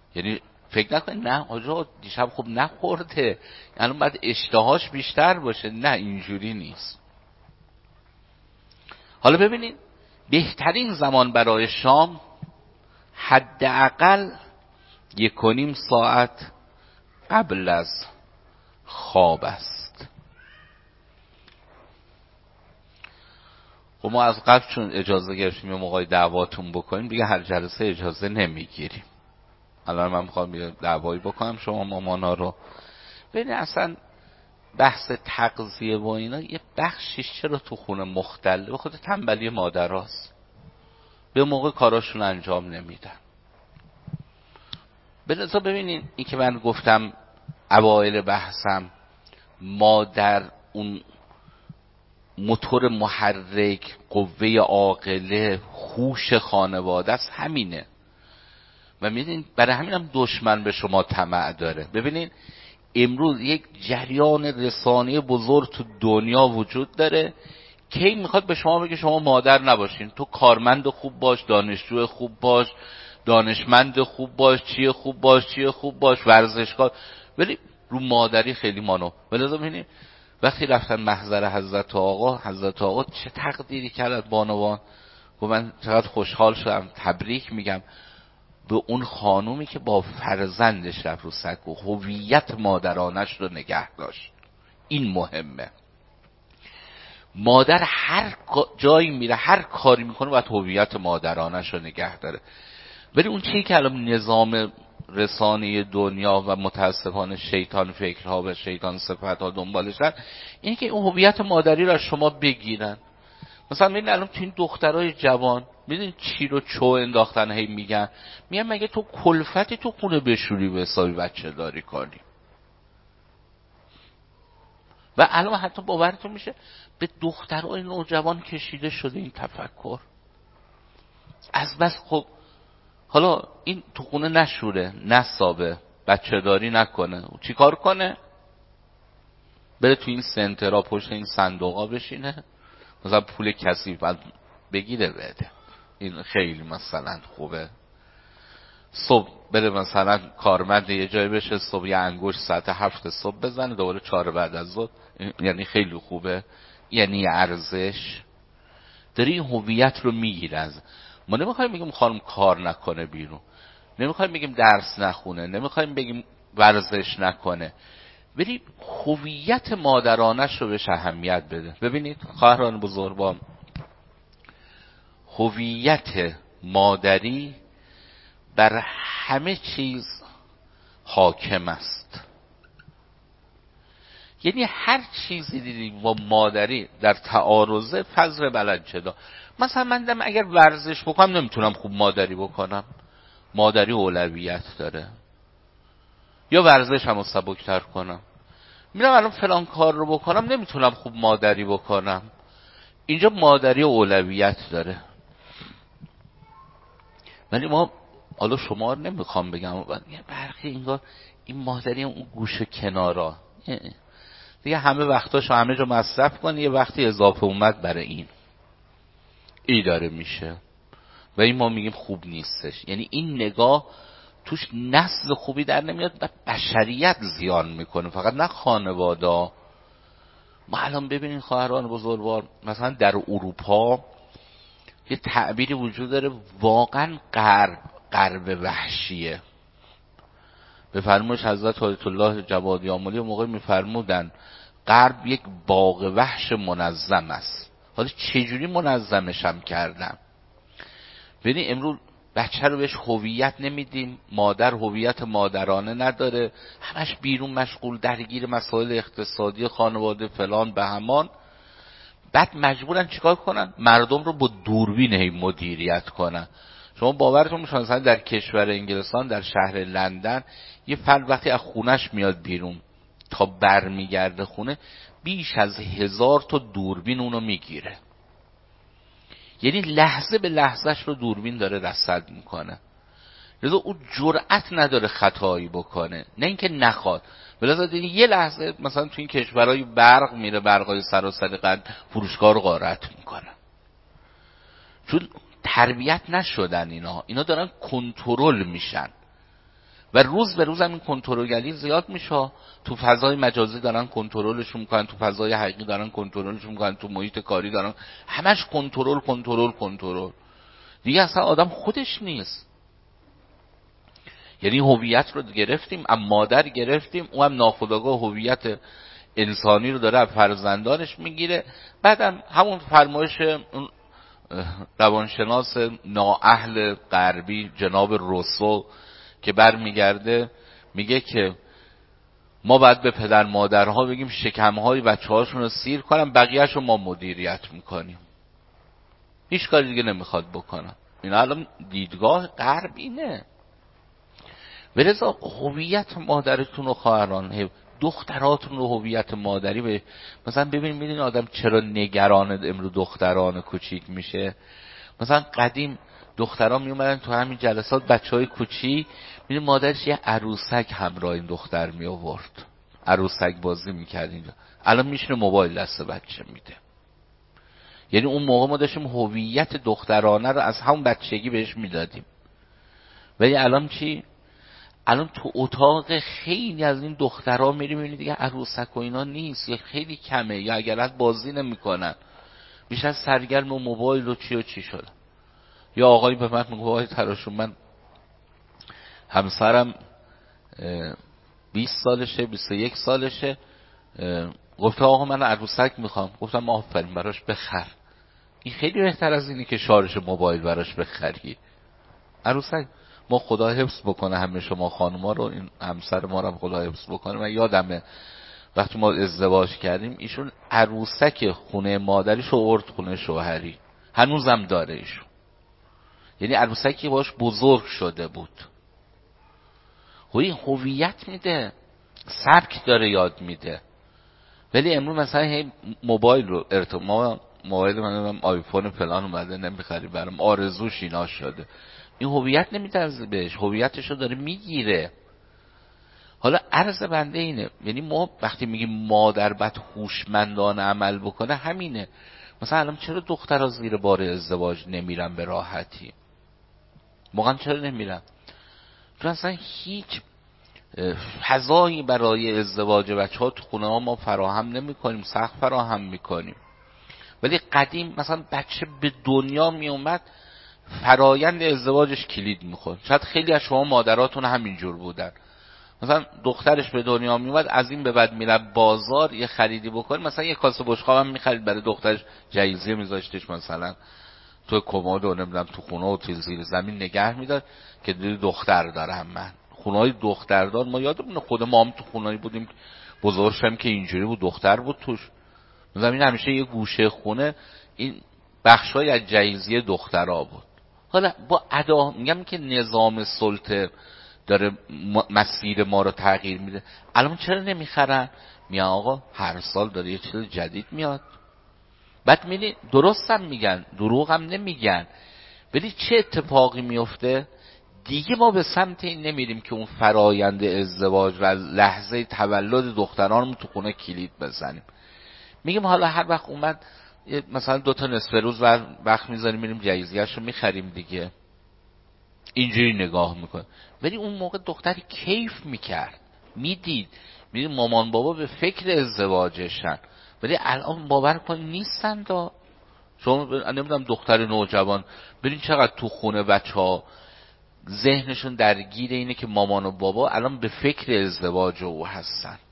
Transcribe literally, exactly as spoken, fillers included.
یعنی فکر نکنید نه آجا دیشب خوب نخورده الان باید اشتهاش بیشتر باشه، نه اینجوری نیست. حالا ببینید بهترین زمان برای شام حداقل یک و نیم ساعت قبل از خواب است. و ما از قبل چون اجازه گرفتیم یه موقعی دعواتون بکنیم دیگه هر جلسه اجازه نمیگیریم. الان من میخوام یه دعوایی بکنم شما مامانا رو. ببین اصلا بحث تغذیه و اینا یه بخشش چرا تو خونه مختله، به خود تنبلی مادراست، به موقع کاراشون انجام نمیدن. بلذا ببینین این که من گفتم اوایل بحثم مادر اون موتور محرک، قوه عاقله، هوش خانواده است، همینه. و میدونین برای همین هم دشمن به شما طمع داره. ببینین امروز یک جریان رسانه بزرگ تو دنیا وجود داره که میخواد به شما بگه شما مادر نباشین، تو کارمند خوب باش، دانشجو خوب باش، دانشمند خوب باش، چیه خوب باش، چیه خوب باش، ورزشکار، ولی رو مادری خیلی مانو. ولی ببینید وقتی رفتن محضر حضرت آقا، حضرت آقا چه تقدیری کرد بانوان، و من چقدر خوشحال شدم، تبریک میگم به اون خانومی که با فرزندش رفت رو سگ و هویت مادرانش رو نگه داشت. این مهمه. مادر هر جایی میره هر کاری میکنه باید هویت مادرانش رو نگه داره. ولی اون چیزی که الان نظام رسانه دنیا و متاسفانه شیطان فکرها و شیطان صفتها دنبالشن اینه که اون هویت مادری رو از شما بگیرن. مثلا میبینید الان تو این دخترای جوان میدونید چی رو چو انداختن، هی میگن میگن مگه تو کلفتی تو خونه بشوری به حسابی بچه داری کنی. و الان حتی باورتون میشه به دخترای نوجوان کشیده شده این تفکر. از بس خب حالا این تو خونه نشوره، نسابه، بچه داری نکنه، چی کار کنه؟ بره تو این سنترها پشت این صندوقا بشینه، مثلا پول کثیف بعد بگیره بده، این خیلی مثلا خوبه. صبح بره مثلا کارمند یه جای بشه، صبح یه انگوش ساعت هفت صبح بزنه، دوباره چهار بعد از ظهر، یعنی خیلی خوبه، یعنی ارزش داری این هویت رو میگیره. از ما نمیخوایم بگیم خانم کار نکنه بیرون، نمیخوایم بگیم درس نخونه، نمیخوایم بگیم ورزش نکنه، ولی هویت مادرانش رو بهش اهمیت بده. ببینید خواهران بزرگوار، هویت مادری بر همه چیز حاکم است. یعنی هر چیزی دیدیم با مادری در تعارضه فضل بلد چدا. مثلا من دم اگر ورزش بکنم نمیتونم خوب مادری بکنم، مادری اولویت داره، یا ورزش همو سبکتر کنم. میرم الان فلان کار رو بکنم نمیتونم خوب مادری بکنم، اینجا مادری اولویت داره. ولی ما حالا شما رو نمیخوام بگم یه برخی انگار این مادری اون گوشه کنارا دیگه همه وقتاشو همه جا مصرف کنه، یه وقتی اضافه اومد برای این ای داره میشه و این ما میگیم خوب نیستش. یعنی این نگاه توش نسل خوبی در نمیاد و بشریت زیان میکنه، فقط نه خانواده. ما الان ببینید خواهران بزرگوار، مثلا در اروپا یه تعبیری وجود داره واقعا غرب غرب وحشیه. به فرمایش حضرت آیت الله جوادی آملی موقع میفرمودن غرب یک باغ وحش منظم است. حالا چجوری منظمش هم کردن؟ ببین امروز بچه رو بهش هویت نمیدیم، مادر هویت مادرانه نداره، همش بیرون مشغول، درگیر مسائل اقتصادی خانواده فلان به همان. بعد مجبورن چیکار کنن؟ مردم رو با دوربین هی مدیریت کنن. شما باورتون میشه مثلا در کشور انگلستان در شهر لندن یه فرد وقتی از خونش میاد بیرون تا بر میگرده خونه بیش از هزار تا دوربین اونو میگیره. یعنی لحظه به لحظهش رو دوربین داره رصد میکنه. لذا اون جرأت نداره خطایی بکنه، نه اینکه نخواد. بلذا یه لحظه مثلا تو این کشورهای برق میره، برقای سراسر قد فروشگاه رو غارت میکنه، چون تربیت نشدن اینا اینا دارن کنترل میشن. و روز به روز هم این کنترلگری زیاد میشه. تو فضای مجازی دارن کنترلشون میکنن، تو فضای حقیقی دارن کنترلشون میکنن، تو محیط کاری دارن، همش کنترل کنترل کنترل. دیگه اصلا آدم خودش نیست. یعنی هویت رو گرفتیم، اما مادر گرفتیم، اون هم ناخودآگاه هویت انسانی رو داره از فرزندانش میگیره. بعدم همون فرمایش اون روانشناس نااهل غربی جناب روسو که برمیگرده میگه که ما باید به پدر مادرها بگیم شکمهای بچه هاشون رو سیر کنن، بقیهش رو ما مدیریت میکنیم. هیچ کاری دیگه نمیخواد بکنن. این الان دیدگاه غرب اینه. ولذا هویت مادرتون و خواهران، دختراتون رو هویت مادری به مثلا ببین میدین آدم چرا نگران امروز دختران کوچیک میشه. مثلا قدیم دختران می اومدن تو همین جلسات، بچهای کوچیک میدین مادرش یه عروسک همراه این دختر می آورد، عروسک بازی میکرد اینجا. الان میشینه موبایل دست بچه میده. یعنی اون موقع ما داشتیم هویت دخترانه رو از همون بچگی بهش میدادیم. ولی الان چی؟ الان تو اتاق خیلی از این دخترها میری میبینی دیگه عروسک و اینا نیست، یا خیلی کمه، یا اگر از بازی نمیکنن، بیشتر سرگرم و موبایل و چی و چی شده. یا آقایی به من میگه آقای تراشون، من همسرم بیست سالشه بیست و یک سالشه، گفته آقا من عروسک میخوام. گفتم آفرین، براش بخر. این خیلی بهتر از اینی که شارژ موبایل براش بخری. عروسک ما خدا حفظ بکنه همه شما خانوما رو، این همسر ما رو خدا حفظ بکنه. من یادمه وقتی ما ازدواج کردیم ایشون عروسک خونه مادریش رو آورد خونه شوهری، هنوزم داره ایشون. یعنی عروسکی باش بزرگ شده بود. این هویت میده، سبک داره یاد میده. ولی امروز مثلا هی موبایل رو ارتباط ما موبایل من آیفون فلان اومده نمیخری برام، آرزوش اینا شده. این هویت نمیده از بهش، هویتش رو داره میگیره. حالا عرض بنده اینه، یعنی ما وقتی میگیم مادر باید هوشمندانه عمل بکنه همینه. مثلا الان چرا دخترها زیر بار ازدواج نمیرن به راحتی؟ واقعا چرا نمیرن؟ چون اصلا هیچ فضایی برای ازدواج بچه ها تو خونه ها ما فراهم نمی کنیم، سخت فراهم میکنیم. ولی قدیم مثلا بچه به دنیا می اومد فرایند ازدواجش کلید میخورد. شاید خیلی از شما مادراتون همینجور بودن، مثلا دخترش به دنیا می اومد از این به بعد میره بازار یه خریدی بکنه، مثلا یه کاسه بشقاب هم میخرید برای دخترش، جایزه میذاشتش مثلا تو کمد و نمیدونم تو خونه و تو زیر زمین نگه میداد که دختر دارم. من خونه‌های دختردار ما یادمونه، خود ما هم تو خونه‌ای بودیم بزرگ شدیم که اینجوری بود، دختر بود توش. مثلا این همیشه یه گوشه خونه این بخشای از جایزه دخترها بود. حالا با ادا میگم که نظام سلطه داره مسیر ما رو تغییر میده. الان چرا نمیخرن؟ میان آقا هر سال داره یه چیز جدید میاد. بعد میبینی درست هم میگن، دروغ هم نمیگن. ولی چه اتفاقی میفته؟ دیگه ما به سمت این نمیریم که اون فرایند ازدواج و لحظه تولد دختران رو تو خونه کلید بزنیم. میگیم حالا هر وقت اومد مثلا دو تا نصف روز وقت میذاریم میریم جایزیه‌اش رو میخریم دیگه. اینجوری نگاه میکنه. ولی اون موقع دختری کیف میکرد، میدید، میدید مامان بابا به فکر ازدواجشن. ولی الان باور کن نیستن. دا شما نمیدونم دختر نوجوان برین چقدر تو خونه بچه ها ذهنشون درگیر اینه که مامان و بابا الان به فکر ازدواج او هستن.